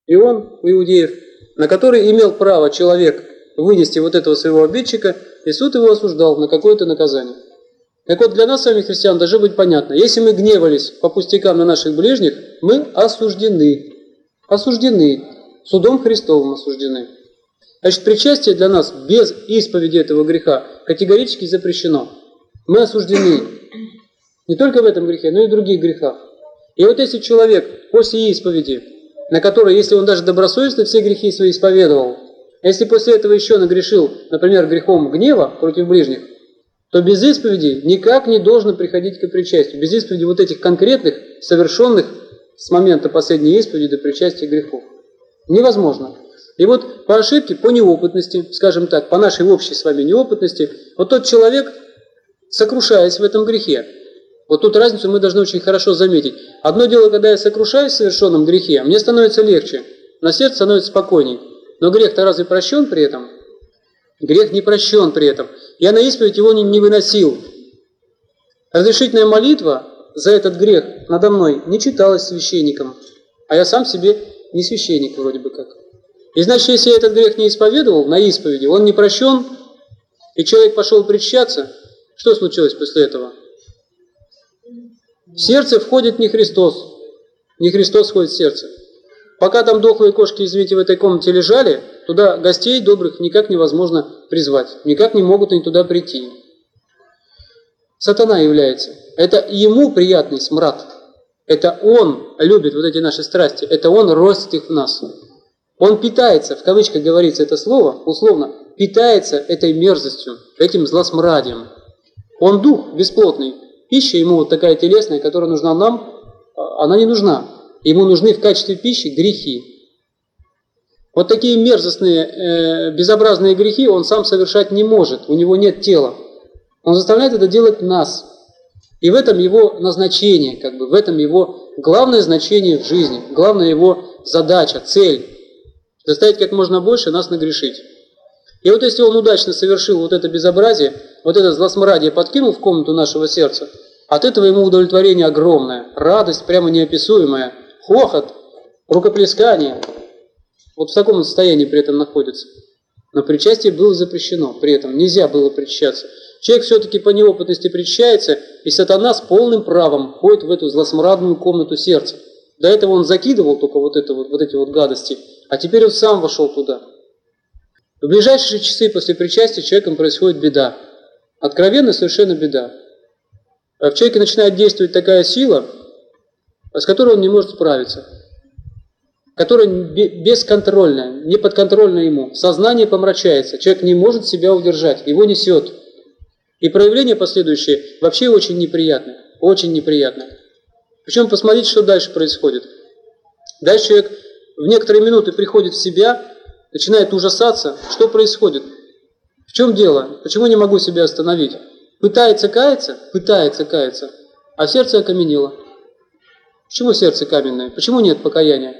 И он, у иудеев, на который имел право человек вынести вот этого своего обидчика, и суд его осуждал на какое-то наказание. Так вот, для нас с вами, христиан, должно быть понятно, если мы гневались по пустякам на наших ближних, мы осуждены. Осуждены. Судом Христовым осуждены. Значит, причастие для нас без исповеди этого греха категорически запрещено. Мы осуждены не только в этом грехе, но и в других грехах. И вот если человек после исповеди, на которой, если он даже добросовестно все грехи свои исповедовал, если после этого еще нагрешил, например, грехом гнева против ближних, то без исповеди никак не должен приходить к причастию. Без исповеди вот этих конкретных, совершенных с момента последней исповеди до причастия грехов. Невозможно. И вот по ошибке, по неопытности, скажем так, по нашей общей с вами неопытности, вот тот человек, сокрушаясь в этом грехе, вот тут разницу мы должны очень хорошо заметить. Одно дело, когда я сокрушаюсь в совершенном грехе, мне становится легче, на сердце становится спокойней. Но грех-то разве прощен при этом? Грех не прощен при этом. Я на исповедь его не выносил. Разрешительная молитва за этот грех надо мной не читалась священником, а я сам себе не священник вроде бы как. И значит, если я этот грех не исповедовал на исповеди, он не прощен, и человек пошел причащаться, что случилось после этого? В сердце входит не Христос. Не Христос входит в сердце. Пока там дохлые кошки, извините, в этой комнате лежали, туда гостей добрых никак невозможно призвать. Никак не могут они туда прийти. Сатана является. Это ему приятный смрад. Это он любит вот эти наши страсти. Это он ростит их в нас. Он питается, в кавычках говорится это слово, условно, питается этой мерзостью, этим злосмрадием. Он дух бесплотный. Пища ему вот такая телесная, которая нужна нам, она не нужна. Ему нужны в качестве пищи грехи. Вот такие мерзостные, безобразные грехи он сам совершать не может. У него нет тела. Он заставляет это делать нас. И в этом его назначение, в этом его главное значение в жизни, главная его задача, цель. Заставить как можно больше нас нагрешить. И вот если он удачно совершил вот это безобразие, вот это злосмрадие подкинул в комнату нашего сердца, от этого ему удовлетворение огромное, радость прямо неописуемая, хохот, рукоплескание. Вот в таком состоянии при этом находится. Но причастие было запрещено, при этом нельзя было причащаться. Человек все-таки по неопытности причащается, и сатана с полным правом входит в эту злосмрадную комнату сердца. До этого он закидывал только вот эти гадости, а теперь он сам вошел туда. В ближайшие часы после причастия с человеком происходит беда. Откровенно совершенно беда. В человеке начинает действовать такая сила, с которой он не может справиться, которая бесконтрольная, неподконтрольна ему. Сознание помрачается, человек не может себя удержать, его несет. И проявление последующее вообще очень неприятное, очень неприятное. Причем посмотрите, что дальше происходит. Дальше человек в некоторые минуты приходит в себя, начинает ужасаться. Что происходит? В чем дело? Почему не могу себя остановить? Пытается каяться, а сердце окаменело. Почему сердце каменное? Почему нет покаяния?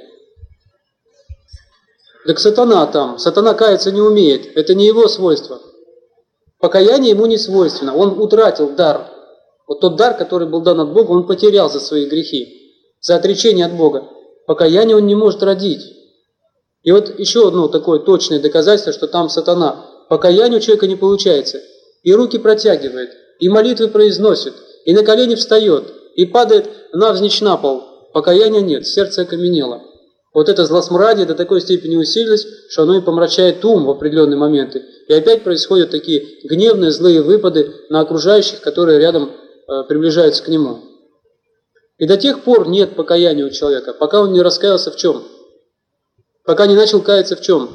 Так сатана там. Сатана каяться не умеет. Это не его свойство. Покаяние ему не свойственно. Он утратил дар. Вот тот дар, который был дан от Бога, он потерял за свои грехи, за отречение от Бога. Покаяние он не может родить. И вот еще одно такое точное доказательство, что там сатана. Покаяние у человека не получается. И руки протягивает, и молитвы произносит, и на колени встает, и падает навзничь на пол. Покаяния нет, сердце окаменело. Вот это злосмрадие до такой степени усилилось, что оно и помрачает ум в определенные моменты. И опять происходят такие гневные, злые выпады на окружающих, которые рядом приближаются к нему. И до тех пор нет покаяния у человека, пока он не раскаялся в чем? Пока не начал каяться в чем?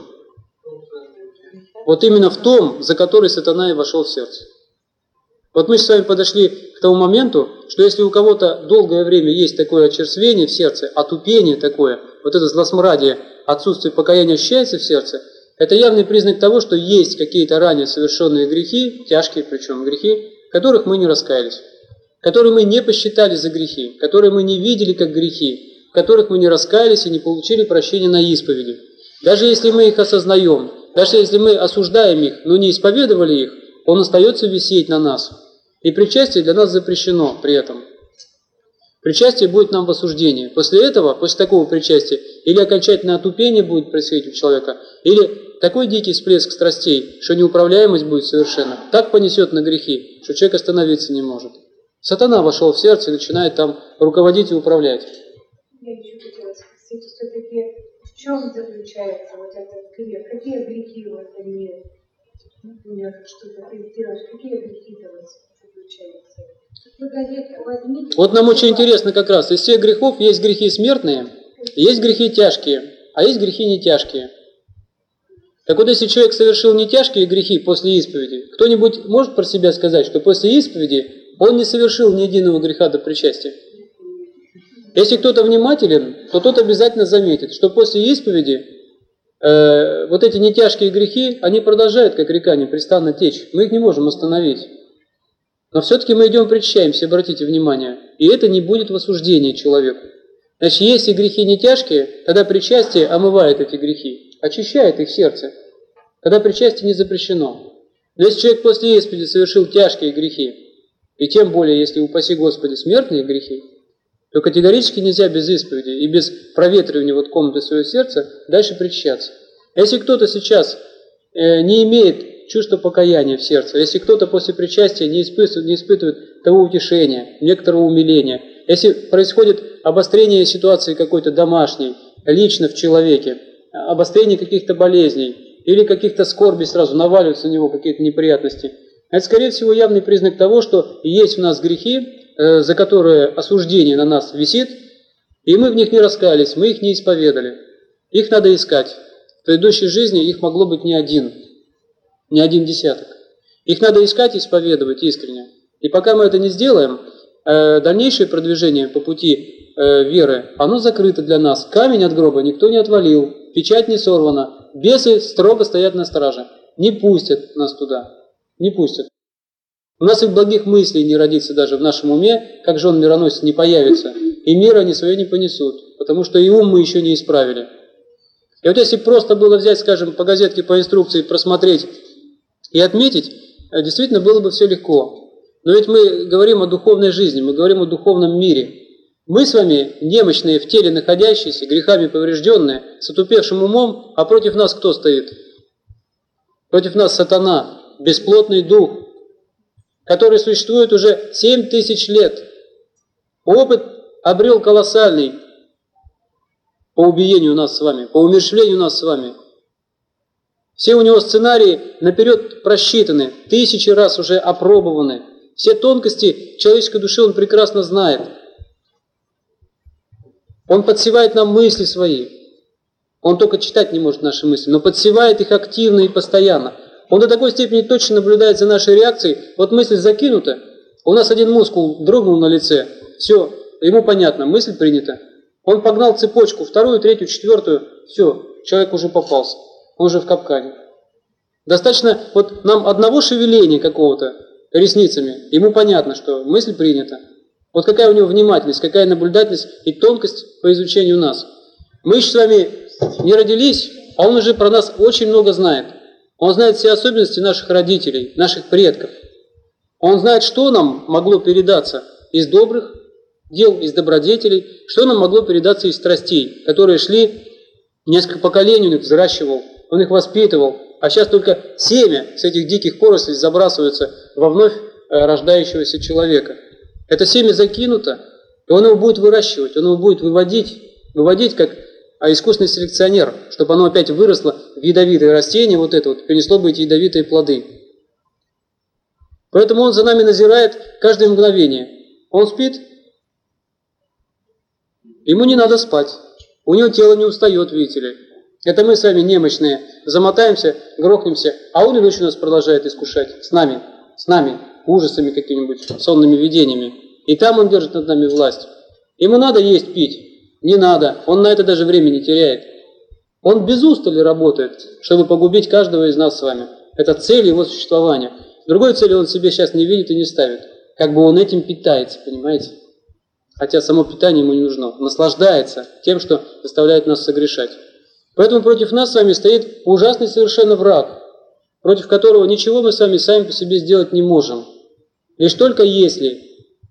Вот именно в том, за который сатана и вошел в сердце. Вот мы с вами подошли к тому моменту, что если у кого-то долгое время есть такое очерствение в сердце, отупение такое, вот это злосмрадие, отсутствие покаяния ощущается в сердце, это явный признак того, что есть какие-то ранее совершенные грехи, тяжкие причем грехи, в которых мы не раскаялись, которые мы не посчитали за грехи, которые мы не видели как грехи, в которых мы не раскаялись и не получили прощения на исповеди. Даже если мы их осознаем, даже если мы осуждаем их, но не исповедовали их, он остается висеть на нас. И причастие для нас запрещено при этом. Причастие будет нам в осуждении. После этого, после такого причастия, или окончательное отупение будет происходить у человека, или такой дикий всплеск страстей, что неуправляемость будет совершенно, так понесет на грехи, что человек остановиться не может. Сатана вошел в сердце и начинает там руководить и управлять. Я еще хотела спросить, все-таки в чем заключается вот этот грех? Какие грехи в этом мире? Например, что-то ты сделаешь, какие грехи-то заключаются? Вот нам очень интересно как раз, из всех грехов есть грехи смертные, есть грехи тяжкие, а есть грехи не тяжкие. Так вот, если человек совершил не тяжкие грехи после исповеди, кто-нибудь может про себя сказать, что после исповеди он не совершил ни единого греха до причастия? Если кто-то внимателен, то тот обязательно заметит, что после исповеди вот эти не тяжкие грехи, они продолжают, как река, непрестанно течь. Мы их не можем остановить. Но все-таки мы идем причащаемся, обратите внимание, и это не будет в осуждении человеку. Значит, если грехи не тяжкие, тогда причастие омывает эти грехи, очищает их сердце. Тогда причастие не запрещено. Но если человек после исповеди совершил тяжкие грехи, и тем более, если, упаси Господи, смертные грехи, то категорически нельзя без исповеди и без проветривания вот комнаты своего сердца дальше причащаться. Если кто-то сейчас не имеет чувство покаяния в сердце, если кто-то после причастия не испытывает того утешения, некоторого умиления, если происходит обострение ситуации какой-то домашней, лично в человеке, обострение каких-то болезней или каких-то скорбей сразу наваливаются на него какие-то неприятности, это, скорее всего, явный признак того, что есть у нас грехи, за которые осуждение на нас висит, и мы в них не раскаялись, мы их не исповедали. Их надо искать. В предыдущей жизни их могло быть не один десяток. Их надо искать и исповедовать искренне. И пока мы это не сделаем, дальнейшее продвижение по пути веры, оно закрыто для нас. Камень от гроба никто не отвалил, печать не сорвана, бесы строго стоят на страже. Не пустят нас туда, не пустят. У нас и благих мыслей не родится даже в нашем уме, как жен мироносец не появится, и мира они свое не понесут, потому что и ум мы еще не исправили. И вот если просто было взять, скажем, по газетке, по инструкции, просмотреть и отметить, действительно было бы все легко. Но ведь мы говорим о духовной жизни, мы говорим о духовном мире. Мы с вами, немощные, в теле находящиеся, грехами поврежденные, с отупевшим умом, а против нас кто стоит? Против нас сатана, бесплотный дух, который существует уже 7000 лет. Опыт обрел колоссальный по убиению нас с вами, по умерщвлению нас с вами. Все у него сценарии наперед просчитаны, 1000 раз уже опробованы. Все тонкости человеческой души он прекрасно знает. Он подсевает нам мысли свои. Он только читать не может наши мысли, но подсевает их активно и постоянно. Он до такой степени точно наблюдает за нашей реакцией. Вот мысль закинута, у нас один мускул дрогнул на лице, все, ему понятно, мысль принята. Он погнал цепочку, 2-ю, 3-ю, 4-ю, все, человек уже попался, он уже в капкане. Достаточно вот нам одного шевеления какого-то ресницами, ему понятно, что мысль принята. Вот какая у него внимательность, какая наблюдательность и тонкость по изучению нас. Мы еще с вами не родились, а он уже про нас очень много знает. Он знает все особенности наших родителей, наших предков. Он знает, что нам могло передаться из добрых дел, из добродетелей, что нам могло передаться из страстей, которые шли, несколько поколений он их взращивал, он их воспитывал, а сейчас только семя с этих диких порослей забрасывается во вновь рождающегося человека. Это семя закинуто, и он его будет выращивать, он его будет выводить как искусственный селекционер, чтобы оно опять выросло в ядовитое растение, вот это вот, принесло бы эти ядовитые плоды. Поэтому он за нами назирает каждое мгновение. Он спит, ему не надо спать, у него тело не устает, видите ли. Это мы с вами немощные, замотаемся, грохнемся, а он и ночью нас продолжает искушать, с нами, ужасами какими-нибудь, сонными видениями. И там он держит над нами власть. Ему надо есть, пить. Не надо, он на это даже времени теряет. Он без устали работает, чтобы погубить каждого из нас с вами. Это цель его существования. Другой цели он себе сейчас не видит и не ставит. Как бы он этим питается, понимаете? Хотя само питание ему не нужно. Наслаждается тем, что заставляет нас согрешать. Поэтому против нас с вами стоит ужасный совершенно враг, против которого ничего мы с вами сами по себе сделать не можем. Лишь только если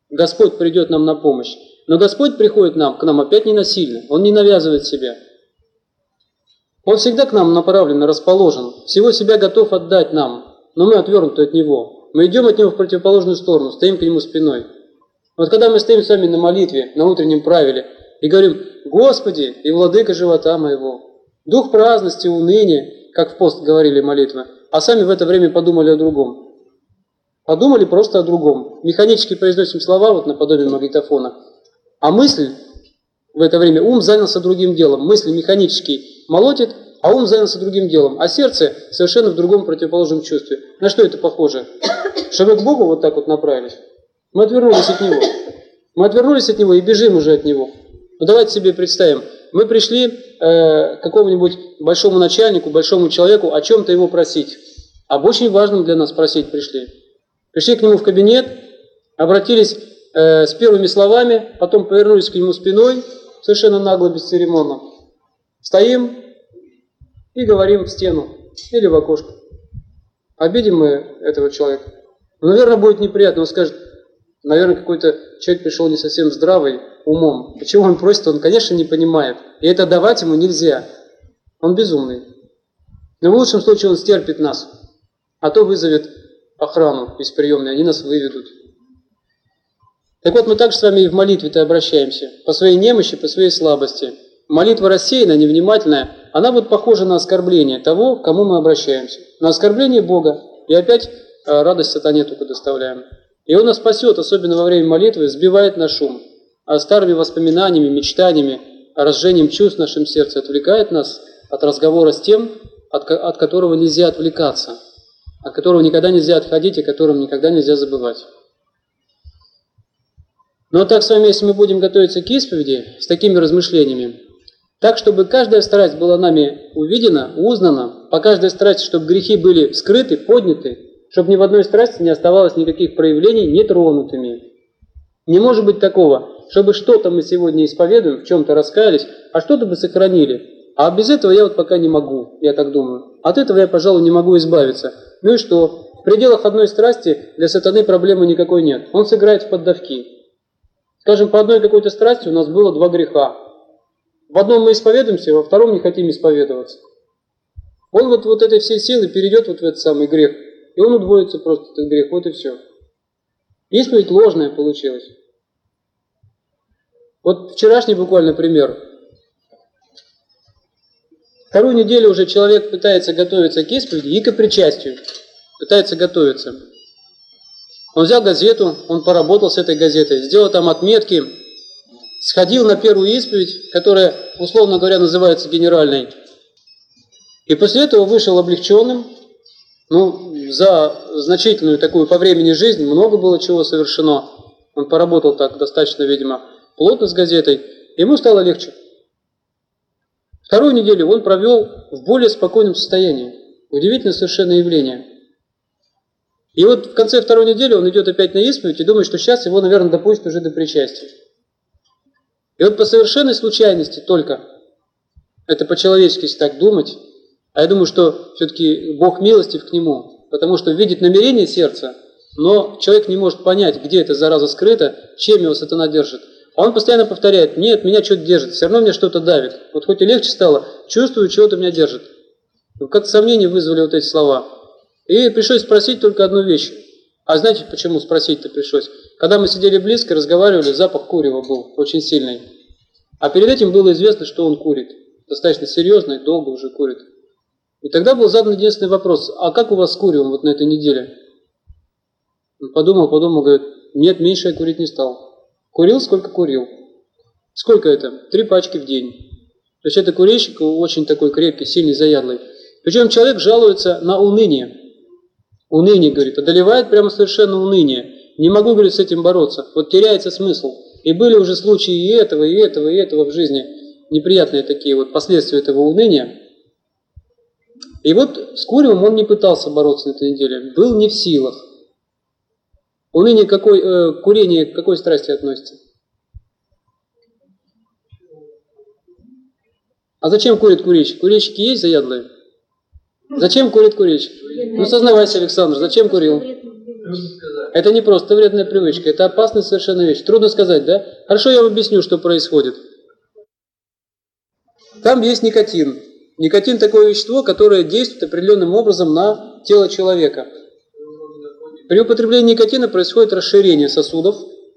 Господь придет нам на помощь. Но Господь приходит к нам опять не насильно. Он не навязывает себя. Он всегда к нам направлен, расположен. Всего себя готов отдать нам. Но мы отвернуты от Него. Мы идем от Него в противоположную сторону, стоим к Нему спиной. Вот когда мы стоим с вами на молитве, на утреннем правиле, и говорим: «Господи и владыка живота моего», дух праздности, уныния, как в пост говорили молитвы, а сами в это время подумали о другом. Подумали просто о другом. Механически произносим слова, вот наподобие магнитофона. А мысль в это время, ум занялся другим делом. Мысль механически молотит, а ум занялся другим делом. А сердце совершенно в другом противоположном чувстве. На что это похоже? Что мы к Богу вот так вот направились. Мы отвернулись от Него. Мы отвернулись от Него и бежим уже от Него. Ну давайте себе представим. Мы пришли к какому-нибудь большому начальнику, большому человеку о чем-то его просить. Об очень важном для нас просить пришли. Пришли к нему в кабинет, обратились с первыми словами, потом повернулись к нему спиной, совершенно нагло, бесцеремонно. Стоим и говорим в стену или в окошко. Обидим мы этого человека? Ну, наверное, будет неприятно. Он скажет: наверное, какой-то человек пришел не совсем здравый умом. Почему он просит, он, конечно, не понимает. И это давать ему нельзя. Он безумный. Но в лучшем случае он стерпит нас, а то вызовет охрану из приемной, они нас выведут. Так вот, мы также с вами и в молитве-то обращаемся. По своей немощи, по своей слабости. Молитва рассеянная, невнимательная, она вот похожа на оскорбление того, к кому мы обращаемся. На оскорбление Бога. И опять радость сатане только доставляем. И Он нас спасет, особенно во время молитвы, сбивает наш шум. А старыми воспоминаниями, мечтаниями, разжением чувств в нашем сердце отвлекает нас от разговора с тем, от которого нельзя отвлекаться, от которого никогда нельзя отходить, о котором никогда нельзя забывать. Но так с вами, если мы будем готовиться к исповеди с такими размышлениями, так, чтобы каждая страсть была нами увидена, узнана, по каждой страсти, чтобы грехи были скрыты, подняты, чтобы ни в одной страсти не оставалось никаких проявлений нетронутыми. Не может быть такого, чтобы что-то мы сегодня исповедуем, в чем-то раскаялись, а что-то бы сохранили. А без этого я вот пока не могу, я так думаю. От этого я, пожалуй, не могу избавиться. Ну и что? В пределах одной страсти для сатаны проблемы никакой нет. Он сыграет в поддавки. Скажем, по одной какой-то страсти у нас было 2 греха. В одном мы исповедуемся, во втором не хотим исповедоваться. Он вот этой всей силы перейдет вот в этот самый грех, и он удвоится просто, этот грех, вот и все. Исповедь ложная получилась. Вот вчерашний буквально пример. 2-ю неделю уже человек пытается готовиться к исповеди и к причастию. Пытается готовиться. Он взял газету, он поработал с этой газетой, сделал там отметки, сходил на первую исповедь, которая, условно говоря, называется генеральной. И после этого вышел облегченным. За значительную такую по времени жизнь много было чего совершено. Он поработал так достаточно, видимо, плотно с газетой. Ему стало легче. 2-ю неделю он провел в более спокойном состоянии. Удивительное совершенно явление. И вот в конце 2-й недели он идет опять на исповедь и думает, что сейчас его, наверное, допустят уже до причастия. И вот по совершенной случайности только, это по-человечески если так думать, а я думаю, что все-таки Бог милостив к нему, потому что видит намерение сердца, но человек не может понять, где эта зараза скрыта, чем его сатана держит. А он постоянно повторяет: нет, меня что-то держит, все равно меня что-то давит. Вот хоть и легче стало, чувствую, чего-то меня держит. Как сомнения вызвали вот эти слова. И пришлось спросить только одну вещь. А знаете, почему спросить-то пришлось? Когда мы сидели близко, разговаривали, запах курева был очень сильный. А перед этим было известно, что он курит. Достаточно серьезно и долго уже курит. И тогда был задан единственный вопрос: а как у вас с куревом вот на этой неделе? Он подумал, говорит: нет, меньше я курить не стал. Курил, сколько курил. Сколько это? 3 пачки в день. То есть это курильщик очень такой крепкий, сильный, заядлый. Причем человек жалуется на уныние. Уныние, говорит, одолевает прямо совершенно уныние. Не могу, говорит, с этим бороться. Вот теряется смысл. И были уже случаи и этого, и этого, и этого в жизни. Неприятные такие вот последствия этого уныния. И вот с куревом он не пытался бороться на этой неделе. Был не в силах. Уныние курение к какой страсти относится? А зачем курит курильщик? Курильщики есть заядлые? Зачем курит курильщик? Ну сознавайся, Александр, зачем курил? Это не просто вредная привычка, это опасная совершенно вещь. Трудно сказать, да? Хорошо, я вам объясню, что происходит. Там есть никотин. Никотин – такое вещество, которое действует определенным образом на тело человека. При употреблении никотина происходит расширение сосудов,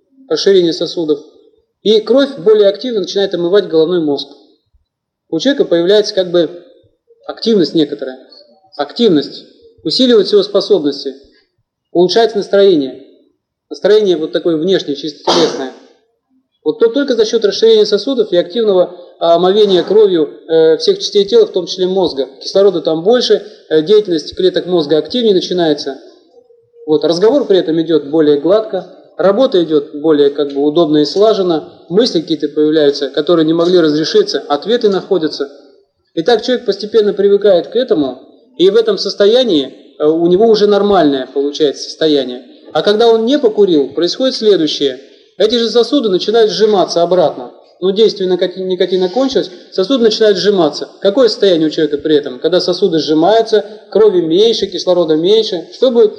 и кровь более активно начинает омывать головной мозг. У человека появляется как бы активность некоторая. Активность усиливает его способности, улучшается настроение. Настроение вот такое внешнее, чисто телесное. Вот только за счет расширения сосудов и активного омовения кровью всех частей тела, в том числе мозга. Кислорода там больше, деятельность клеток мозга активнее начинается. Вот, разговор при этом идет более гладко, работа идет более как бы удобно и слаженно, мысли какие-то появляются, которые не могли разрешиться, ответы находятся. И так человек постепенно привыкает к этому, и в этом состоянии у него уже нормальное получается состояние. А когда он не покурил, происходит следующее. Эти же сосуды начинают сжиматься обратно. Но действие никотина кончилось, сосуды начинают сжиматься. Какое состояние у человека при этом? Когда сосуды сжимаются, крови меньше, кислорода меньше. Что будет?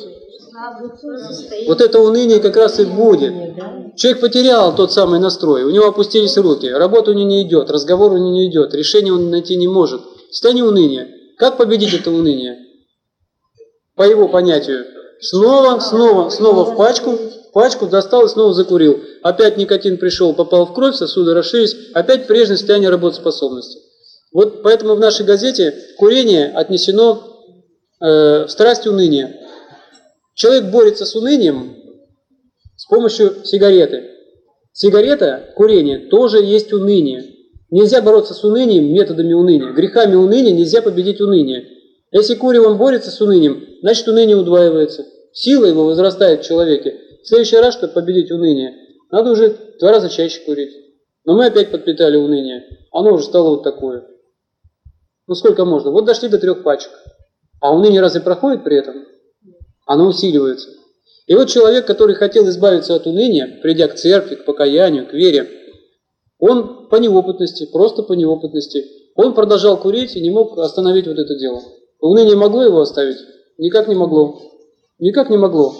Вот это уныние как раз и будет. Человек потерял тот самый настрой, у него опустились руки, работа у него не идет, разговор у него не идет, решение он найти не может. Состояние уныния. Как победить это уныние? По его понятию. Снова в пачку достал и снова закурил. Опять никотин пришел, попал в кровь, сосуды расширились, опять прежнее состояние работоспособности. Вот поэтому в нашей газете курение отнесено в страсть уныния. Человек борется с унынием с помощью сигареты. Сигарета, курение, тоже есть уныние. Нельзя бороться с унынием методами уныния. Грехами уныния нельзя победить уныние. Если куревом борется с унынием, значит уныние удваивается. Сила его возрастает в человеке. В следующий раз, чтобы победить уныние, надо уже 2 раза чаще курить. Но мы опять подпитали уныние. Оно уже стало вот такое. Ну сколько можно? Вот дошли до 3 пачек. А уныние разве проходит при этом? Оно усиливается. И вот человек, который хотел избавиться от уныния, придя к церкви, к покаянию, к вере, он по неопытности, просто по неопытности, он продолжал курить и не мог остановить вот это дело. Уныние могло его оставить? Никак не могло. Никак не могло.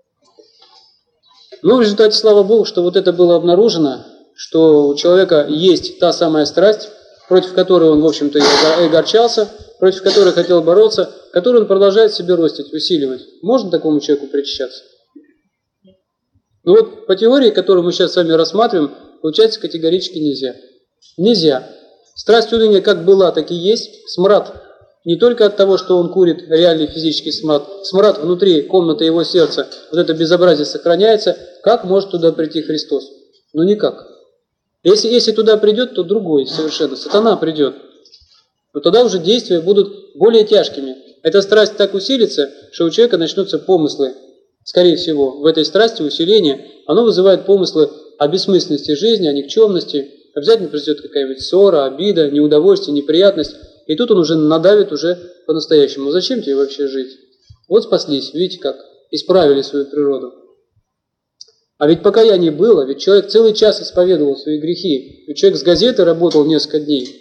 Но в результате, слава Богу, что вот это было обнаружено, что у человека есть та самая страсть, против которой он, в общем-то, и огорчался, против которой хотел бороться, которую он продолжает себе ростить, усиливать. Можно такому человеку причащаться? Ну вот по теории, которую мы сейчас с вами рассматриваем, получается категорически нельзя. Нельзя. Страсть уныния как была, так и есть. Смрад не только от того, что он курит, реальный физический смрад. Смрад внутри комнаты его сердца, вот это безобразие сохраняется. Как может туда прийти Христос? Ну никак. Если туда придет, то другой совершенно. Сатана придет. Но тогда уже действия будут более тяжкими. Эта страсть так усилится, что у человека начнутся помыслы. Скорее всего, в этой страсти усиления оно вызывает помыслы о бессмысленности жизни, о никчемности. Обязательно произойдет какая-нибудь ссора, обида, неудовольствие, неприятность. И тут он уже надавит уже по-настоящему. Зачем тебе вообще жить? Вот спаслись, видите как, исправили свою природу. А ведь покаяние было, ведь человек целый час исповедовал свои грехи. Ведь человек с газетой работал несколько дней.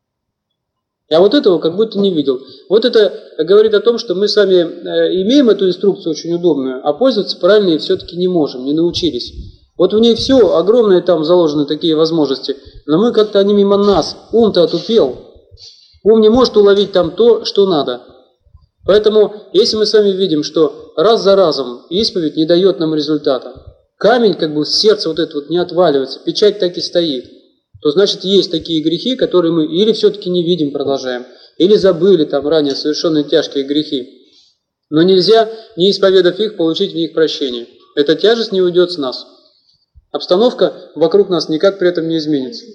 Я вот этого как будто не видел. Вот это говорит о том, что мы с вами имеем эту инструкцию очень удобную, а пользоваться правильно все-таки не можем, не научились. Вот в ней все, огромные там заложены такие возможности, но мы как-то они мимо нас, ум-то отупел. Ум не может уловить там то, что надо. Поэтому, если мы с вами видим, что раз за разом исповедь не дает нам результата, камень как бы с сердца вот это вот не отваливается, печать так и стоит, то значит есть такие грехи, которые мы или все-таки не видим, продолжаем, или забыли там ранее совершенные тяжкие грехи. Но нельзя, не исповедав их, получить в них прощение. Эта тяжесть не уйдет с нас. Обстановка вокруг нас никак при этом не изменится.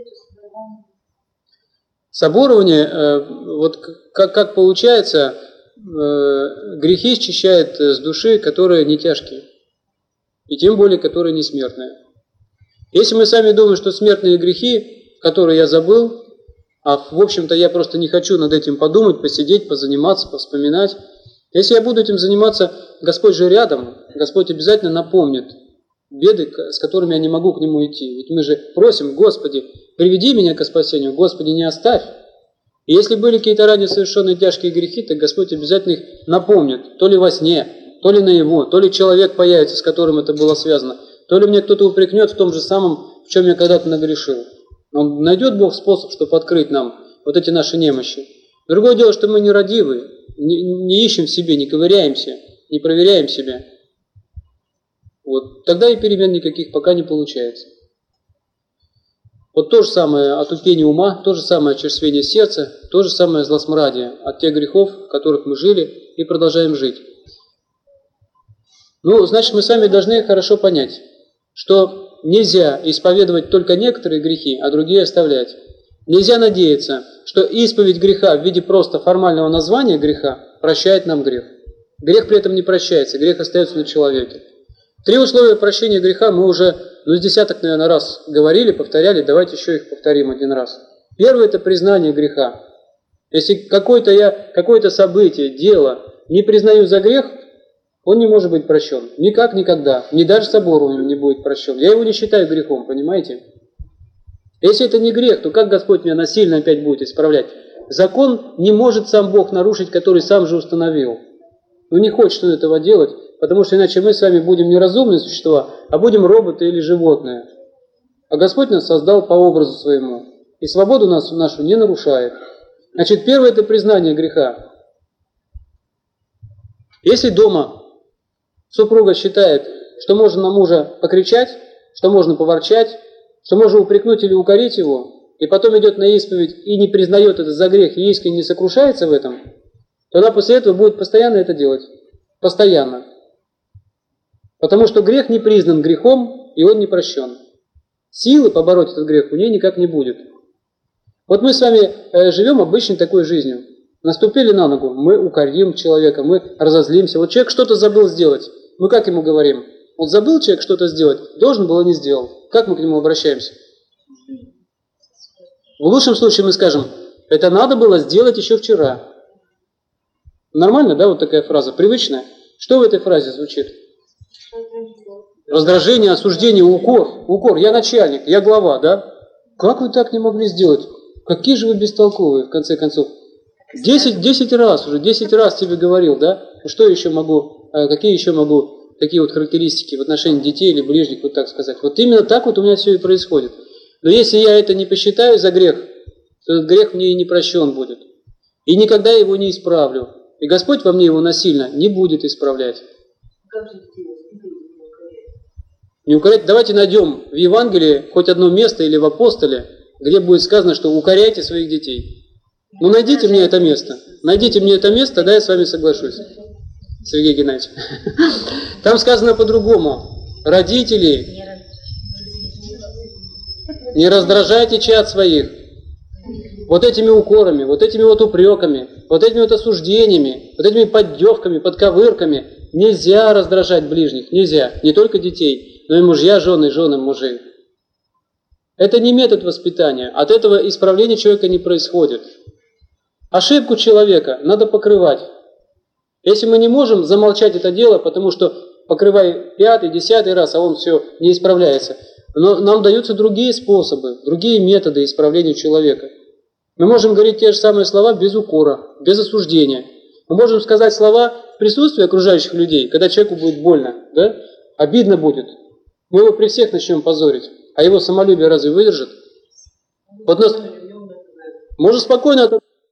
Соборование, вот как получается, грехи счищает с души, которые не тяжкие, и тем более, которые не смертные. Если мы сами думаем, что смертные грехи, которые я забыл, а в общем-то я просто не хочу над этим подумать, посидеть, позаниматься, повспоминать, если я буду этим заниматься, Господь же рядом, Господь обязательно напомнит беды, с которыми я не могу к Нему идти. Ведь мы же просим: Господи, приведи меня к спасению, Господи, не оставь. И если были какие-то ранее совершенные тяжкие грехи, то Господь обязательно их напомнит, то ли во сне, то ли наяву, то ли человек появится, с которым это было связано, то ли мне кто-то упрекнет в том же самом, в чем я когда-то нагрешил. Он найдет Бог способ, чтобы открыть нам вот эти наши немощи. Другое дело, что мы нерадивы, не ищем в себе, не ковыряемся, не проверяем себя. Вот тогда и перемен никаких пока не получается. Вот то же самое отупение ума, то же самое очерствение сердца, то же самое злосмрадие от тех грехов, в которых мы жили и продолжаем жить. Ну, значит, мы с вами должны хорошо понять, что нельзя исповедовать только некоторые грехи, а другие оставлять. Нельзя надеяться, что исповедь греха в виде просто формального названия греха прощает нам грех. Грех при этом не прощается, грех остается на человеке. 3 условия прощения греха мы уже, с десяток, наверное, раз говорили, повторяли, давайте еще их повторим один раз. Первое – это признание греха. Если какое-то событие, дело не признаю за грех, он не может быть прощен. Никак, никогда. Ни даже собор он не будет прощен. Я его не считаю грехом, понимаете? Если это не грех, то как Господь меня насильно опять будет исправлять? Закон не может сам Бог нарушить, который сам же установил. Но не хочет он этого делать, потому что иначе мы с вами будем не разумные существа, а будем роботы или животные. А Господь нас создал по образу своему. И свободу нашу не нарушает. Значит, первое – это признание греха. Если дома супруга считает, что можно на мужа покричать, что можно поворчать, что можно упрекнуть или укорить его, и потом идет на исповедь и не признает это за грех, и искренне не сокрушается в этом, то она после этого будет постоянно это делать. Постоянно. Потому что грех не признан грехом, и он не прощен. Силы побороть этот грех у нее никак не будет. Вот мы с вами живем обычной такой жизнью. Наступили на ногу, мы укорим человека, мы разозлимся. Вот человек что-то забыл сделать. Мы как ему говорим? Вот забыл человек что-то сделать, должен был, а не сделал. Как мы к нему обращаемся? В лучшем случае мы скажем, это надо было сделать еще вчера. Нормально, да, вот такая фраза, привычная? Что в этой фразе звучит? Раздражение, осуждение, укор. Укор. Я начальник, я глава, да? Как вы так не могли сделать? Какие же вы бестолковые, в конце концов? 10 раз уже, 10 раз тебе говорил, да? Что еще могу, какие еще могу такие вот характеристики в отношении детей или ближних, вот так сказать. Вот именно так вот у меня все и происходит. Но если я это не посчитаю за грех, то этот грех мне и не прощен будет. И никогда его не исправлю. И Господь во мне его насильно не будет исправлять. Не укорять. Давайте найдем в Евангелии хоть одно место или в апостоле, где будет сказано, что укоряйте своих детей. Ну, найдите мне это место. Найдите мне это место, тогда я с вами соглашусь. Сергей Геннадьевич. Там сказано по-другому. Родители, не раздражайте чад своих вот этими укорами, вот этими вот упреками, вот этими вот осуждениями, вот этими поддевками, подковырками. Нельзя раздражать ближних, нельзя. Не только детей, но и мужья, жены, жены, мужей. Это не метод воспитания. От этого исправления человека не происходит. Ошибку человека надо покрывать. Если мы не можем замолчать это дело, потому что покрывай 5-й, 10-й раз, а он все не исправляется, но нам даются другие способы, другие методы исправления человека. Мы можем говорить те же самые слова без укора, без осуждения. Мы можем сказать слова в присутствии окружающих людей, когда человеку будет больно, да? Обидно будет. Мы его при всех начнем позорить, а его самолюбие разве выдержит? Вот нас... Можно спокойно...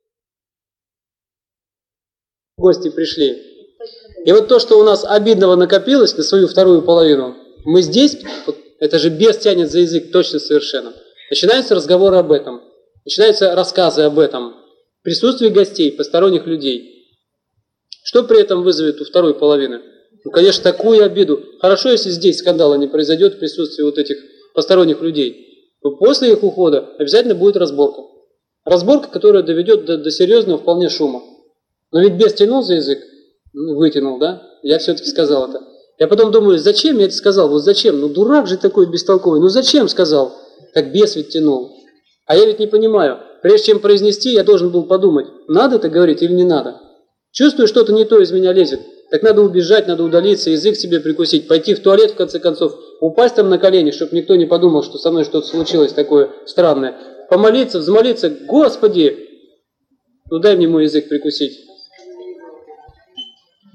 Гости пришли. И вот то, что у нас обидного накопилось на свою вторую половину, мы здесь, вот, это же бес тянет за язык точно совершенно. Начинаются разговоры об этом, начинаются рассказы об этом в присутствии гостей, посторонних людей. Что при этом вызовет у второй половины? Ну, конечно, такую обиду. Хорошо, если здесь скандала не произойдет в присутствии вот этих посторонних людей. Но после их ухода обязательно будет разборка. Разборка, которая доведет до серьезного вполне шума. Но ведь бес тянул за язык, вытянул, да? Я все-таки сказал это. Я потом думаю, зачем я это сказал? Вот зачем? Ну дурак же такой бестолковый. Ну зачем сказал? Так бес ведь тянул. А я ведь не понимаю. Прежде чем произнести, я должен был подумать, надо это говорить или не надо. Чувствую, что-то не то из меня лезет. Так надо убежать, надо удалиться, язык себе прикусить, пойти в туалет, в конце концов, упасть там на колени, чтобы никто не подумал, что со мной что-то случилось такое странное. Помолиться, взмолиться, Господи, ну дай мне мой язык прикусить.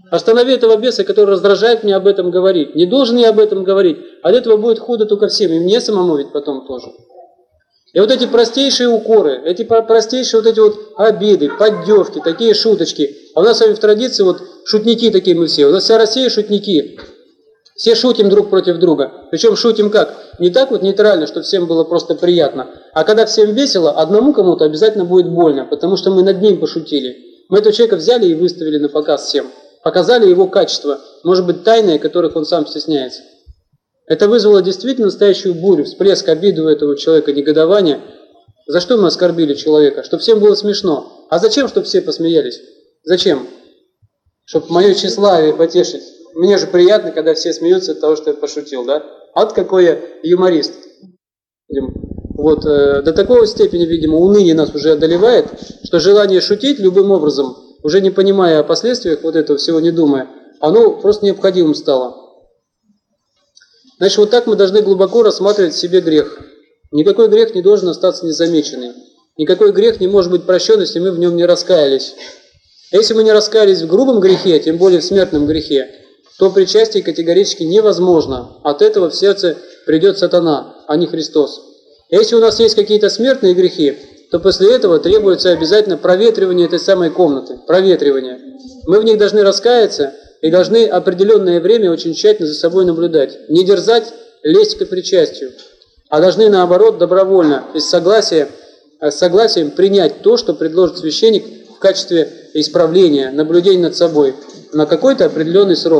Останови этого беса, который раздражает меня об этом говорить. Не должен я об этом говорить. От этого будет худо только всем, и мне самому ведь потом тоже. И вот эти простейшие укоры, эти простейшие вот эти вот обиды, поддевки, такие шуточки. А у нас с вами в традиции вот шутники такие мы все. У нас вся Россия шутники. Все шутим друг против друга. Причем шутим как? Не так вот нейтрально, чтобы всем было просто приятно. А когда всем весело, одному кому-то обязательно будет больно, потому что мы над ним пошутили. Мы этого человека взяли и выставили на показ всем. Показали его качества, может быть, тайные, которых он сам стесняется. Это вызвало действительно настоящую бурю, всплеск обиды у этого человека, негодования. За что мы оскорбили человека? Чтобы всем было смешно. А зачем, чтобы все посмеялись? Зачем? Чтобы мое тщеславие потешить. Мне же приятно, когда все смеются от того, что я пошутил, да? Вот какой я юморист. Вот, до такой степени, видимо, уныние нас уже одолевает, что желание шутить любым образом, уже не понимая о последствиях вот этого всего, не думая, оно просто необходимым стало. Значит, вот так мы должны глубоко рассматривать в себе грех. Никакой грех не должен остаться незамеченным. Никакой грех не может быть прощен, если мы в нем не раскаялись. Если мы не раскаялись в грубом грехе, тем более в смертном грехе, то причастие категорически невозможно. От этого в сердце придет сатана, а не Христос. Если у нас есть какие-то смертные грехи, то после этого требуется обязательно проветривание этой самой комнаты. Проветривание. Мы в них должны раскаяться и должны определенное время очень тщательно за собой наблюдать. Не дерзать, лезть к причастию, а должны наоборот добровольно и с согласием принять то, что предложит священник в качестве исправления, наблюдения над собой на какой-то определенный срок.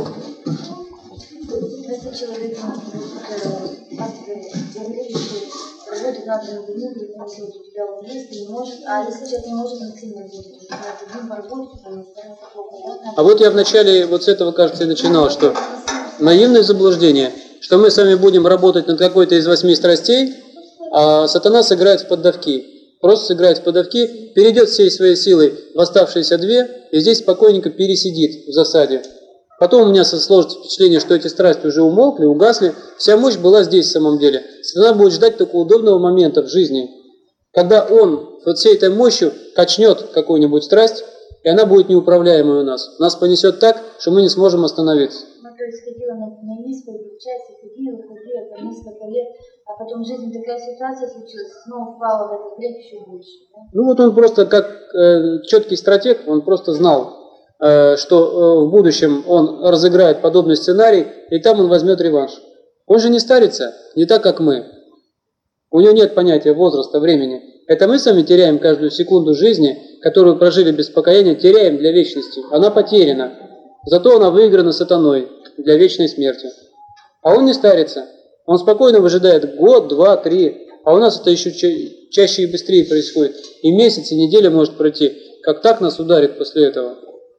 Если человек А вот я вначале вот с этого, кажется, и начинал, что наивное заблуждение, что мы с вами будем работать над какой-то из 8 страстей, а сатана сыграет в поддавки. Просто сыграет в поддавки, перейдет всей своей силой в оставшиеся 2, и здесь спокойненько пересидит в засаде. Потом у меня сложится впечатление, что эти страсти уже умолкли, угасли, вся мощь была здесь в самом деле. Сатана будет ждать только удобного момента в жизни, когда он вот всей этой мощью качнет какую-нибудь страсть, и она будет неуправляемой у нас. Нас понесет так, что мы не сможем остановиться. Ну, то есть ходила на низкую часть, ходила, там несколько лет, а потом в жизни такая ситуация случилась, снова впала в этот грех еще больше. Да? Ну вот он просто как четкий стратег, он просто знал, что в будущем он разыграет подобный сценарий, и там он возьмет реванш. Он же не старится, не так, как мы. У него нет понятия возраста, времени. Это мы с вами теряем каждую секунду жизни, которую прожили без покаяния, теряем для вечности. Она потеряна. Зато она выиграна сатаной для вечной смерти. А он не старится. Он спокойно выжидает год, 2, 3. А у нас это еще чаще и быстрее происходит. И месяц, и неделя может пройти. Как так нас ударит после этого.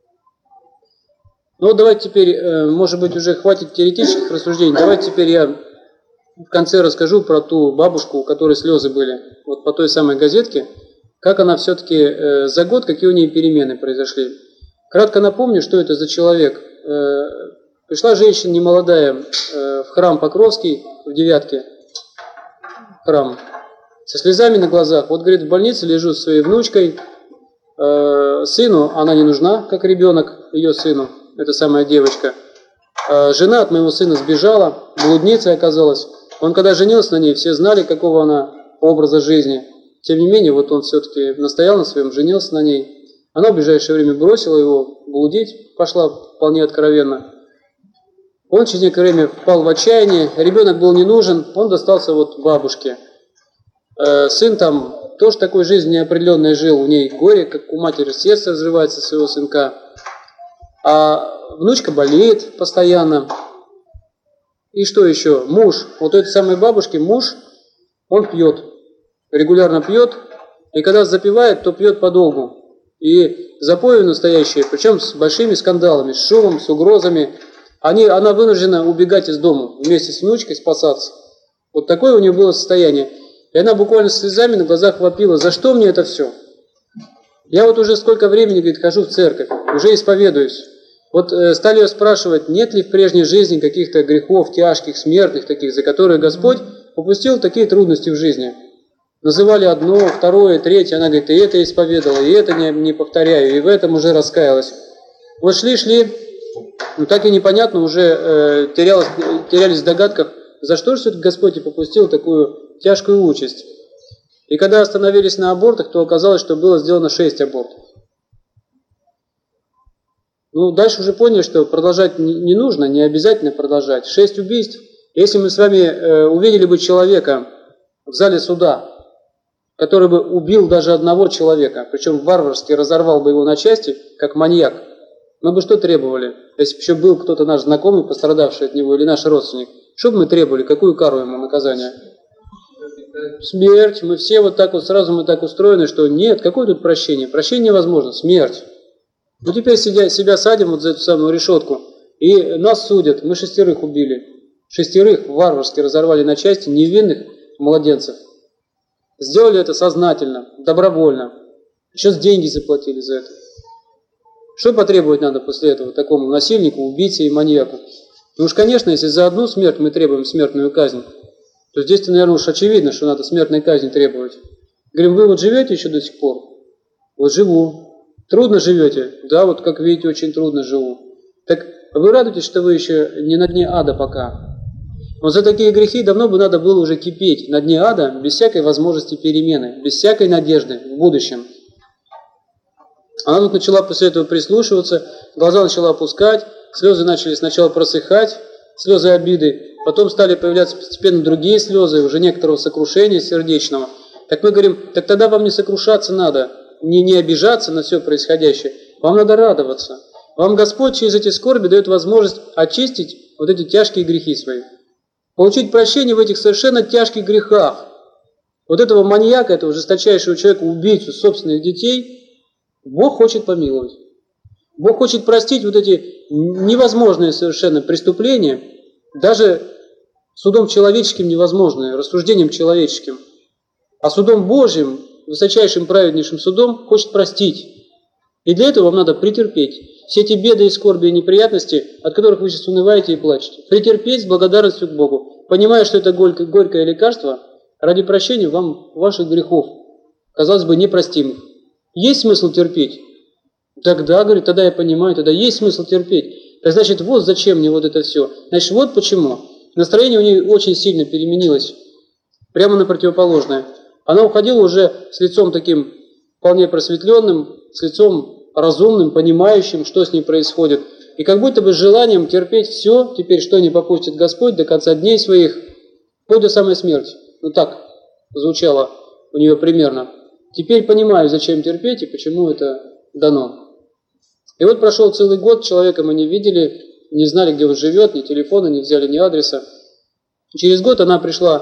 Ну давайте теперь, может быть, уже хватит теоретических рассуждений. Давайте теперь я в конце расскажу про ту бабушку, у которой слезы были. Вот по той самой газетке. Как она все-таки за год, какие у нее перемены произошли. Кратко напомню, что это за человек. Пришла женщина немолодая в храм Покровский, в Девятке, храм, со слезами на глазах. Вот, говорит, в больнице лежу с своей внучкой. Сыну она не нужна, как ребенок, ее сыну, эта самая девочка. Жена от моего сына сбежала, блудницей оказалась. Он когда женился на ней, все знали, какого она образа жизни. Тем не менее, вот он все-таки настоял на своем, женился на ней. Она в ближайшее время бросила его, блудить пошла вполне откровенно. Он через некоторое время впал в отчаяние, ребенок был не нужен, он достался вот бабушке. Сын там тоже такой жизнь неопределенной жил, у ней горе, как у матери сердце разрывается своего сынка. А внучка болеет постоянно. И что еще? Муж, вот у этой самой бабушки муж, он пьет, регулярно пьет, и когда запивает, то пьет подолгу. И запои настоящие, причем с большими скандалами, с шумом, с угрозами. Она вынуждена убегать из дома вместе с внучкой, спасаться. Вот такое у нее было состояние. И она буквально с слезами на глазах вопила: за что мне это все? Я вот уже сколько времени, говорит, хожу в церковь, уже исповедуюсь. Вот стали ее спрашивать, нет ли в прежней жизни каких-то грехов тяжких, смертных таких, за которые Господь упустил такие трудности в жизни. Называли одно, второе, третье. Она говорит, и это исповедовала, и это не повторяю, и в этом уже раскаялась. Вот шли, Но так и непонятно, уже терялись в догадках, за что же все-таки Господь и попустил такую тяжкую участь. И когда остановились на абортах, то оказалось, что было сделано 6 абортов. Ну, дальше уже поняли, что продолжать не нужно, не обязательно продолжать. 6 убийств. Если мы с вами увидели бы человека в зале суда, который бы убил даже одного человека, причем варварски разорвал бы его на части, как маньяк, мы бы что требовали? Если бы еще был кто-то наш знакомый, пострадавший от него, или наш родственник, что бы мы требовали? Какую кару ему, наказание? Смерть. Мы все вот так вот сразу мы так устроены, что нет, какое тут прощение? Прощение невозможно, смерть. Ну теперь себя садим вот за эту самую решетку, и нас судят. Мы 6 убили. 6 варварски разорвали на части невинных младенцев. Сделали это сознательно, добровольно. Еще деньги заплатили за это. Что потребовать надо после этого такому насильнику, убийце и маньяку? Ну уж, конечно, если за одну смерть мы требуем смертную казнь, то здесь-то, наверное, уж очевидно, что надо смертной казни требовать. Говорим, вы вот живете еще до сих пор? Вот живу. Трудно живете? Да, вот как видите, очень трудно живу. Так вы радуетесь, что вы еще не на дне ада пока? Вот за такие грехи давно бы надо было уже кипеть на дне ада, без всякой возможности перемены, без всякой надежды в будущем. Она тут начала после этого прислушиваться, глаза начала опускать, слезы начали сначала просыхать, слезы обиды, потом стали появляться постепенно другие слезы, уже некоторого сокрушения сердечного. Так мы говорим, так тогда вам не сокрушаться надо, не обижаться на все происходящее, вам надо радоваться. Вам Господь через эти скорби дает возможность очистить вот эти тяжкие грехи свои. Получить прощение в этих совершенно тяжких грехах. Вот этого маньяка, этого жесточайшего человека, убийцу собственных детей, Бог хочет помиловать. Бог хочет простить вот эти невозможные совершенно преступления, даже судом человеческим невозможные, рассуждением человеческим. А судом Божьим, высочайшим праведнейшим судом, хочет простить. И для этого вам надо претерпеть все эти беды и скорби и неприятности, от которых вы сейчас унываете и плачете. Претерпеть с благодарностью к Богу, понимая, что это горькое лекарство ради прощения вам ваших грехов, казалось бы, непростимых. Есть смысл терпеть? Тогда, говорит, тогда я понимаю, тогда есть смысл терпеть. Так значит, вот зачем мне вот это все. Значит, вот почему. Настроение у нее очень сильно переменилось, прямо на противоположное. Она уходила уже с лицом таким вполне просветленным, с лицом разумным, понимающим, что с ней происходит. И как будто бы с желанием терпеть все, теперь что не попустит Господь до конца дней своих, вплоть до самой смерти. Ну так звучало у нее примерно. Теперь понимаю, зачем терпеть и почему это дано. И вот прошел целый год, человека мы не видели, не знали, где он живет, ни телефона, не взяли ни адреса. Через год она пришла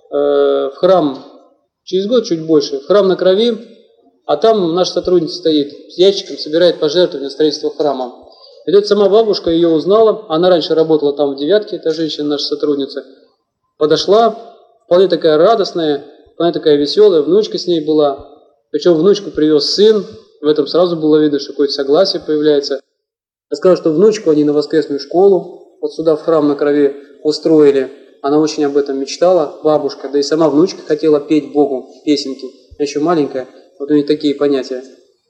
в храм, через год чуть больше, в храм на Крови, а там наша сотрудница стоит с ящиком, собирает пожертвования на строительство храма. И тут сама бабушка ее узнала, она раньше работала там в 9-ке, эта женщина, наша сотрудница, подошла, вполне такая радостная, вполне такая веселая, внучка с ней была, причем внучку привез сын, в этом сразу было видно, что какое-то согласие появляется. Я сказал, что внучку они на воскресную школу, вот сюда в храм на Крови устроили, она очень об этом мечтала, бабушка, да и сама внучка хотела петь Богу песенки, она еще маленькая. Вот у них такие понятия.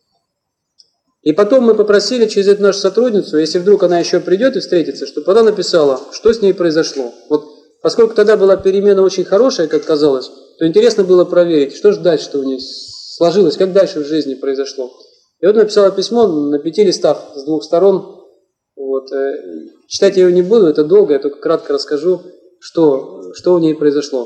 И потом мы попросили через эту нашу сотрудницу, если вдруг она еще придет и встретится, чтобы она написала, что с ней произошло. Вот поскольку тогда была перемена очень хорошая, как казалось, то интересно было проверить, что же дальше-то у нее сложилось, как дальше в жизни произошло. И вот написала письмо на 5 листах с 2 сторон. Вот. Читать я ее не буду, это долго, я только кратко расскажу, что у ней произошло.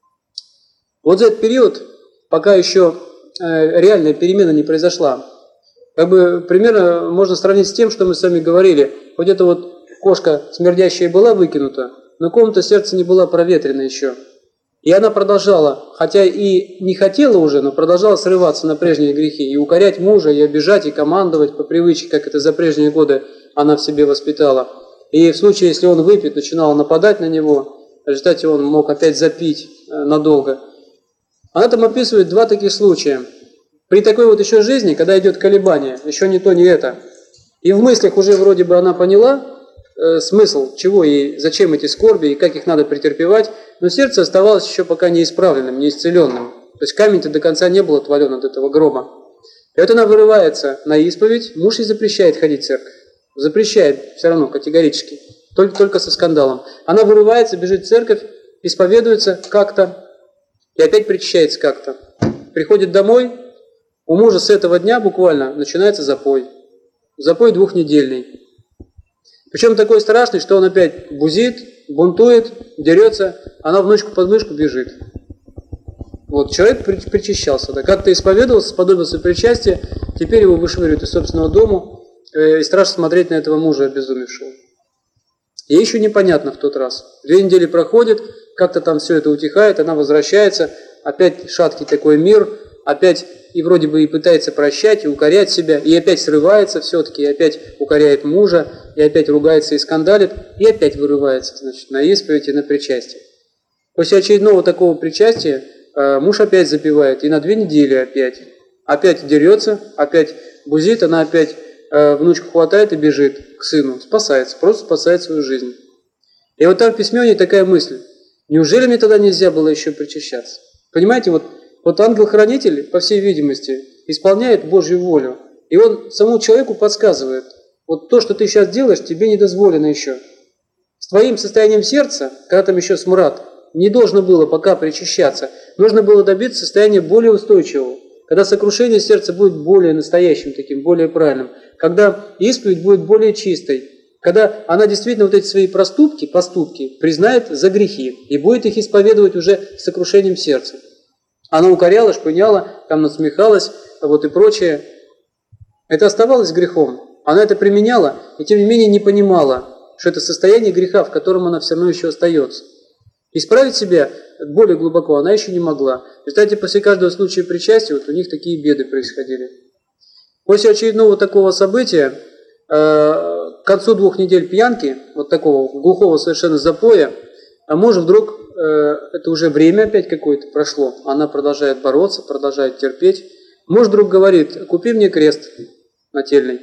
Вот за этот период, пока еще реальная перемена не произошла. Как бы примерно можно сравнить с тем, что мы с вами говорили. Вот эта вот кошка смердящая была выкинута, но комната сердца не была проветрена еще. И она продолжала, хотя и не хотела уже, но продолжала срываться на прежние грехи. И укорять мужа, и обижать, и командовать по привычке, как это за прежние годы она в себе воспитала. И в случае, если он выпьет, начинала нападать на него, в результате он мог опять запить надолго. Она там описывает 2 таких случая. При такой вот еще жизни, когда идет колебание, еще не то, не это, и в мыслях уже вроде бы она поняла смысл, чего и зачем эти скорби, и как их надо претерпевать, но сердце оставалось еще пока неисправленным, неисцеленным. То есть камень-то до конца не был отвален от этого гроба. И вот она вырывается на исповедь, муж ей запрещает ходить в церковь. Запрещает все равно категорически. Только со скандалом. Она вырывается, бежит в церковь, исповедуется как-то и опять причащается как-то. Приходит домой, у мужа с этого дня буквально начинается запой. Запой 2-недельный. Причем такой страшный, что он опять бузит, бунтует, дерется, она внучку под мышку бежит. Вот, человек причащался, да, как-то исповедовался, сподобился причастия, теперь его вышвыривают из собственного дома, и страшно смотреть на этого мужа обезумевшего. Ей еще непонятно в тот раз. 2 недели проходит, как-то там все это утихает, она возвращается, опять шаткий такой мир, опять и вроде бы и пытается прощать, и укорять себя, и опять срывается все-таки, и опять укоряет мужа, и опять ругается и скандалит, и опять вырывается, значит, на исповедь и на причастие. После очередного такого причастия муж опять запивает, и на 2 недели опять дерется, опять бузит, она опять внучку хватает и бежит к сыну, спасается, просто спасает свою жизнь. И вот там в письме у нее такая мысль: неужели мне тогда нельзя было еще причащаться? Понимаете, вот ангел-хранитель, по всей видимости, исполняет Божью волю, и он самому человеку подсказывает: вот то, что ты сейчас делаешь, тебе не дозволено еще. С твоим состоянием сердца, когда там еще смрад, не должно было пока причащаться, нужно было добиться состояния более устойчивого, когда сокрушение сердца будет более настоящим таким, более правильным, когда исповедь будет более чистой, когда она действительно вот эти свои поступки признает за грехи и будет их исповедовать уже с сокрушением сердца. Она укоряла, шпыняла, там насмехалась, вот и прочее. Это оставалось грехом. Она это применяла и тем не менее не понимала, что это состояние греха, в котором она все равно еще остается. Исправить себя более глубоко она еще не могла. Кстати, после каждого случая причастия вот у них такие беды происходили. После очередного такого события, к концу 2 недель пьянки, вот такого глухого совершенно запоя, муж вдруг, это уже время опять какое-то прошло, она продолжает бороться, продолжает терпеть. Муж вдруг говорит: купи мне крест нательный.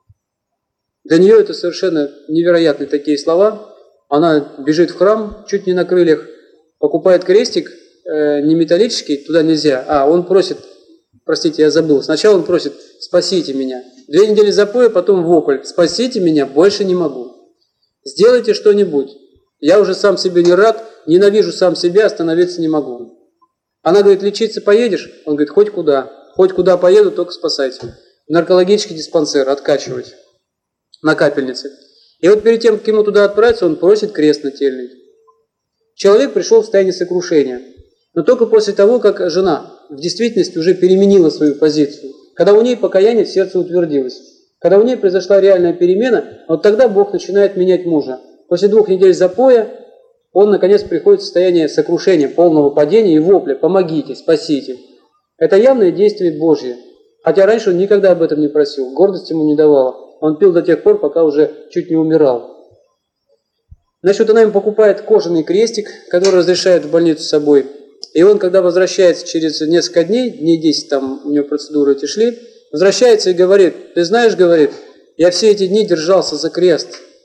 Для нее это совершенно невероятные такие слова. Она бежит в храм, чуть не на крыльях, покупает крестик, не металлический, туда нельзя, он просит, простите, я забыл, сначала он просит: спасите меня. 2 недели запоя, потом вопль: спасите меня, больше не могу. Сделайте что-нибудь. Я уже сам себе не рад, ненавижу сам себя, остановиться не могу. Она говорит: лечиться поедешь? Он говорит: хоть куда поеду, только спасайте. В наркологический диспансер откачивать на капельнице. И вот перед тем, как ему туда отправиться, он просит крест нательный. Человек пришел в состояние сокрушения, но только после того, как жена в действительности уже переменила свою позицию, когда у ней покаяние в сердце утвердилось, когда у ней произошла реальная перемена, вот тогда Бог начинает менять мужа. После 2 недель запоя он, наконец, приходит в состояние сокрушения, полного падения и вопля: помогите, спасите. Это явное действие Божье. Хотя раньше он никогда об этом не просил, гордость ему не давала. Он пил до тех пор, пока уже чуть не умирал. Значит, она ему покупает кожаный крестик, который разрешает в больницу с собой. И он, когда возвращается через несколько дней 10 там у него процедуры эти шли, возвращается и говорит: ты знаешь, говорит, я все эти дни держался за крест.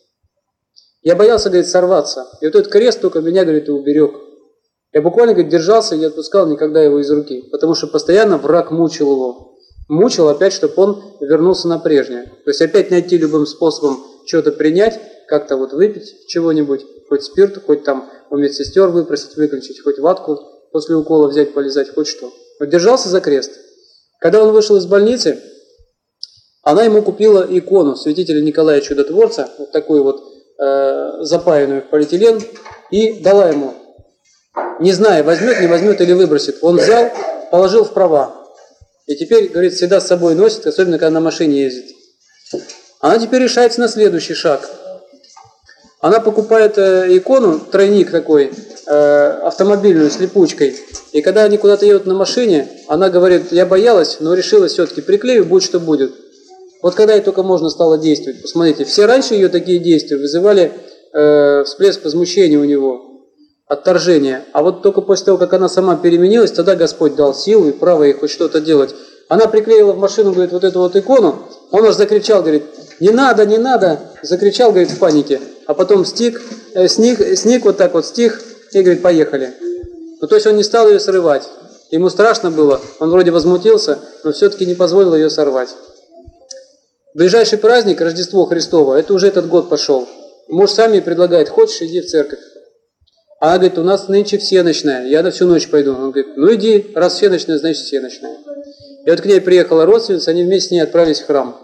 Я боялся, говорит, сорваться. И вот этот крест только меня, говорит, и уберег. Я буквально, говорит, держался и не отпускал никогда его из руки, потому что постоянно враг мучил его. Мучил опять, чтобы он вернулся на прежнее. То есть опять найти любым способом что-то принять, как-то вот выпить чего-нибудь, хоть спирт, хоть там у медсестер выпросить, выключить, хоть ватку после укола взять, полезать, хоть что. Вот держался за крест. Когда он вышел из больницы, она ему купила икону святителя Николая Чудотворца, вот такую вот запаянную в полиэтилен, и дала ему, не зная, возьмет, не возьмет или выбросит. Он взял, положил в права. И теперь, говорит, всегда с собой носит, особенно когда на машине ездит. Она теперь решается на следующий шаг. Она покупает икону, тройник такой, автомобильную с липучкой. И когда они куда-то едут на машине, она говорит: я боялась, но решила все-таки приклею, будь что будет. Вот когда ей только можно стало действовать. Посмотрите, все раньше ее такие действия вызывали всплеск возмущения у него, отторжение. А вот только после того, как она сама переменилась, тогда Господь дал силу и право ей хоть что-то делать. Она приклеила в машину, говорит, вот эту вот икону. Он аж закричал, говорит: не надо, не надо. Закричал, говорит, в панике. А потом сник вот так вот стих, и говорит: поехали. Ну, то есть он не стал ее срывать. Ему страшно было, он вроде возмутился, но все-таки не позволил ее сорвать. Ближайший праздник, Рождество Христово, это уже этот год пошел. Муж сам ей предлагает: хочешь, иди в церковь. Она говорит: у нас нынче всеночная, я на всю ночь пойду. Он говорит: ну иди, раз всеночная, значит всеночная. И вот к ней приехала родственница, они вместе с ней отправились в храм.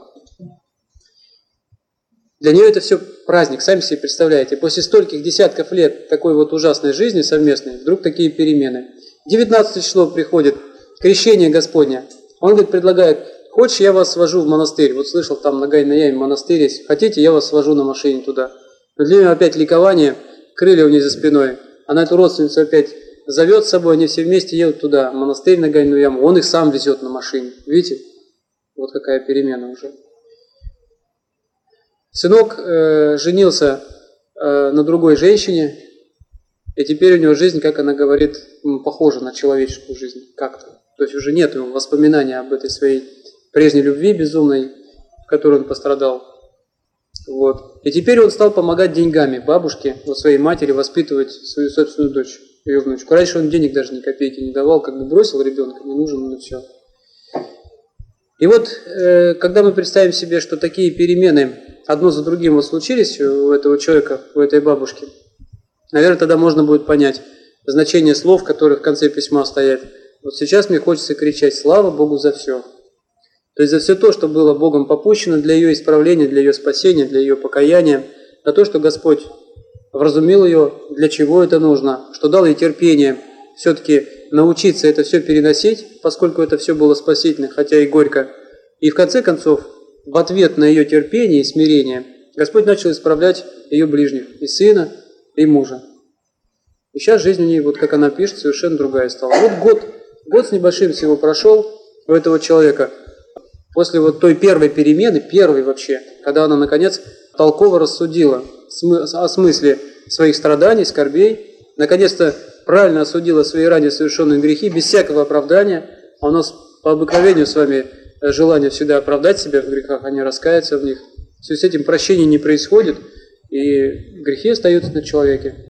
Для нее это все праздник, сами себе представляете. После стольких десятков лет такой вот ужасной жизни совместной, вдруг такие перемены. 19 число приходит крещение Господне. Он, говорит, предлагает: хочешь, я вас свожу в монастырь. Вот слышал, там на Гайнаяме монастырь есть. Хотите, я вас свожу на машине туда. Но для нее опять ликование, крылья у нее за спиной. Она эту родственницу опять зовет с собой, они все вместе едут туда, в монастырь на Гайнуяму. Он их сам везет на машине. Видите? Вот какая перемена уже. Сынок женился на другой женщине, и теперь у него жизнь, как она говорит, похожа на человеческую жизнь как-то. То есть уже нет воспоминания об этой своей прежней любви безумной, в которой он пострадал. Вот. И теперь он стал помогать деньгами бабушке, вот своей матери, воспитывать свою собственную дочь, ее внучку. Раньше он денег даже ни копейки не давал, как бы бросил ребенка, не нужен, ну все. И вот, когда мы представим себе, что такие перемены одно за другим вот случились у этого человека, у этой бабушки, наверное, тогда можно будет понять значение слов, которые в конце письма стоят. Вот сейчас мне хочется кричать: слава Богу за все. То есть за все то, что было Богом попущено для ее исправления, для ее спасения, для ее покаяния, за то, что Господь вразумил ее, для чего это нужно, что дал ей терпение все-таки научиться это все переносить, поскольку это все было спасительно, хотя и горько. И в конце концов, в ответ на ее терпение и смирение, Господь начал исправлять ее ближних, и сына, и мужа. И сейчас жизнь у нее, вот как она пишет, совершенно другая стала. Вот год с небольшим всего прошел у этого человека. После вот той первой перемены, первой вообще, когда она, наконец, толково рассудила о смысле своих страданий, скорбей, наконец-то правильно осудила свои ранее совершенные грехи, без всякого оправдания. А у нас по обыкновению с вами желание всегда оправдать себя в грехах, а не раскаяться в них. В связи с этим прощения не происходит, и грехи остаются на человеке.